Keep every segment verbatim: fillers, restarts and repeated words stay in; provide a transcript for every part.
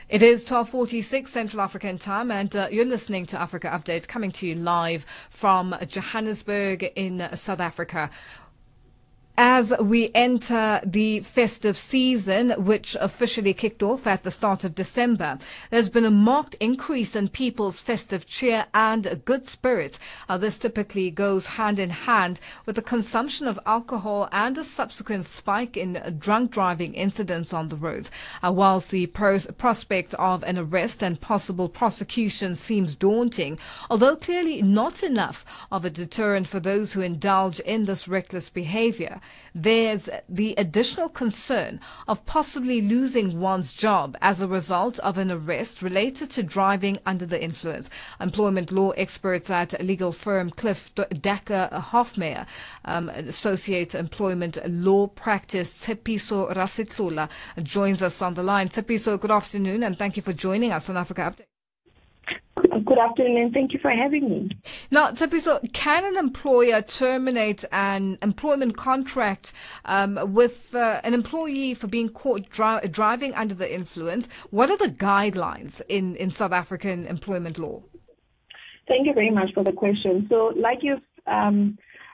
It is twelve forty-six Central African time, and uh, you're listening to Africa Update, coming to you live from Johannesburg in uh, South Africa. As we enter the festive season, which officially kicked off at the start of December, there's been a marked increase in people's festive cheer and good spirits. Uh, this typically goes hand in hand with the consumption of alcohol and a subsequent spike in drunk driving incidents on the roads. Uh, whilst the pros- prospect of an arrest and possible prosecution seems daunting, although clearly not enough of a deterrent for those who indulge in this reckless behavior, there's the additional concern of possibly losing one's job as a result of an arrest related to driving under the influence. Employment law experts at legal firm Cliff Decker Hofmeyr, um, Associate Employment Law Practice Tshepiso Rasitlola, joins us on the line. Tshepiso, good afternoon, and thank you for joining us on Africa Update. Good afternoon, and thank you for having me. Now, Tshepiso, can an employer terminate an employment contract um, with uh, an employee for being caught dri- driving under the influence? What are the guidelines in, in South African employment law? Thank you very much for the question. So, like you've um,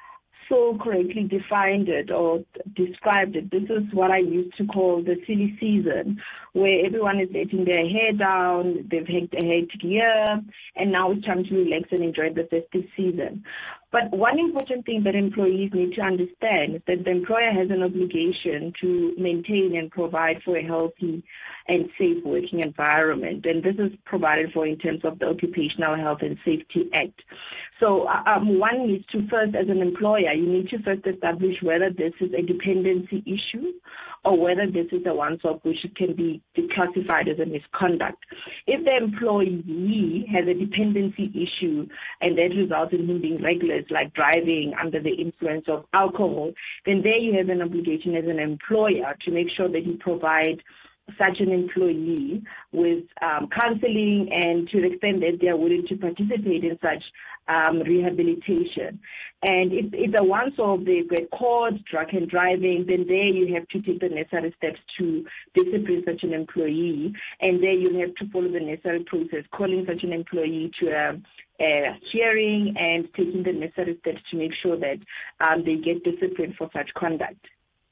so correctly defined it or described it, this is what I used to call the silly season, where everyone is letting their hair down, they've had a hectic year, and now it's time to relax and enjoy the festive season. But one important thing that employees need to understand is that the employer has an obligation to maintain and provide for a healthy and safe working environment. And this is provided for in terms of the Occupational Health and Safety Act. So um, one needs to first, as an employer, you need to first establish whether this is a dependency issue or whether this is a one-off which can be classified as a misconduct. If the employee has a dependency issue and that results in him being reckless, like driving under the influence of alcohol, then there you have an obligation as an employer to make sure that you provide such an employee with um, counseling and to the extent that they are willing to participate in such um, rehabilitation. And if it's a once-off, they get caught drunk and driving, then there you have to take the necessary steps to discipline such an employee, and there you have to follow the necessary process, calling such an employee to a, a hearing and taking the necessary steps to make sure that um, they get disciplined for such conduct.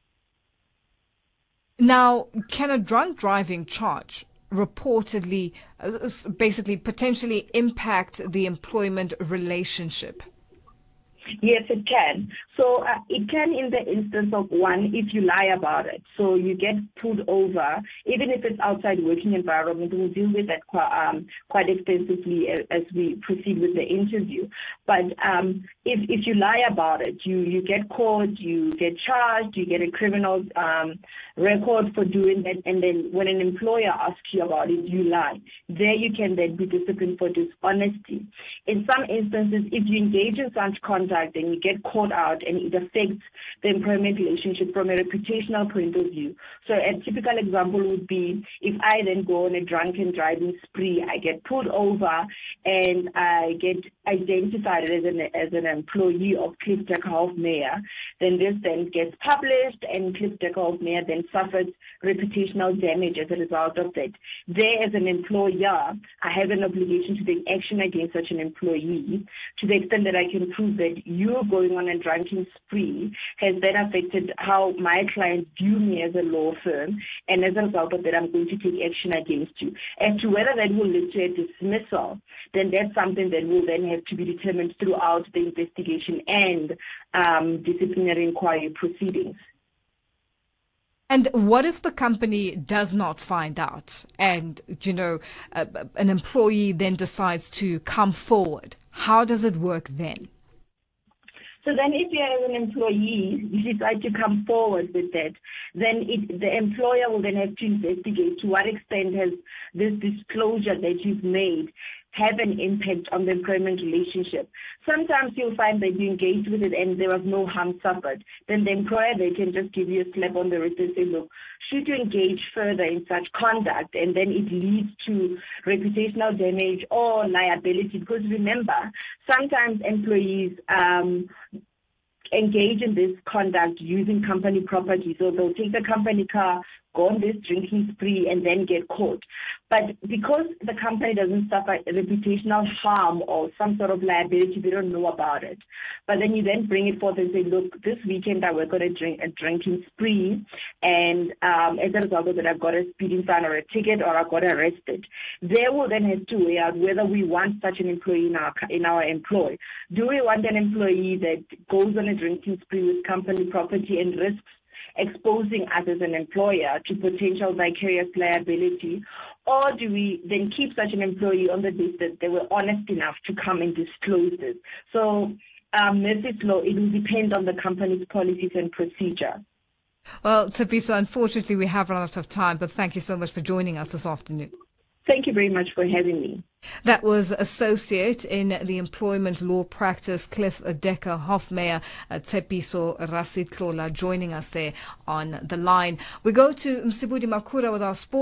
Now, can a drunk driving charge reportedly, uh, basically potentially impact the employment relationship? Yes, it can. So uh, it can in the instance of one, if you lie about it. So you get pulled over, even if it's outside working environment. We'll deal with that quite, um, quite extensively as, as we proceed with the interview. But um, if if you lie about it, you, you get caught, you get charged, you get a criminal um, record for doing that, and then when an employer asks you about it, you lie. There you can then be disciplined for dishonesty. In some instances, if you engage in such conduct, then you get caught out and it affects the employment relationship from a reputational point of view. So a typical example would be if I then go on a drunken driving spree, I get pulled over and I get identified as an as an employee of Cliff Decker Hofmeyr, then this then gets published and Cliff Decker Hofmeyr then suffers reputational damage as a result of that. There, as an employer, I have an obligation to take action against such an employee to the extent that I can prove that you going on a drunken spree has then affected how my clients view me as a law firm, and as a result of that, I'm going to take action against you. As to whether that will lead to a dismissal, then that's something that will then have to be determined throughout the investigation and um, disciplinary inquiry proceedings. And what if the company does not find out and, you know, uh, an employee then decides to come forward? How does it work then? So then if you as an employee, you decide to come forward with that, then it, the employer will then have to investigate to what extent has this disclosure that you've made have an impact on the employment relationship. Sometimes you'll find that you engaged with it and there was no harm suffered. Then the employer, they can just give you a slap on the wrist and say, look, should you engage further in such conduct, and then it leads to reputational damage or liability. Because remember, sometimes employees um, engage in this conduct using company property. So they'll take the company car, go on this drinking spree and then get caught. But because the company doesn't suffer reputational harm or some sort of liability, they don't know about it. But then you then bring it forth and say, look, this weekend I work on a, drink, a drinking spree, and um, as a result of it, I've got a speeding fine or a ticket, or I got arrested. They will then have to weigh out whether we want such an employee in our in our employ. Do we want an employee that goes on a drinking spree with company property and risks exposing us as an employer to potential vicarious liability, or do we then keep such an employee on the basis that they were honest enough to come and disclose this? So, um, Murphy's Law, it will depend on the company's policies and procedure. Well, Tshepiso, unfortunately we have run out of time, but thank you so much for joining us this afternoon. Thank you very much for having me. That was Associate in the Employment Law Practice, Cliff Decker Hofmeyer, uh, Tshepiso Rasitlola, joining us there on the line. We go to Msibudi Makura with our sport.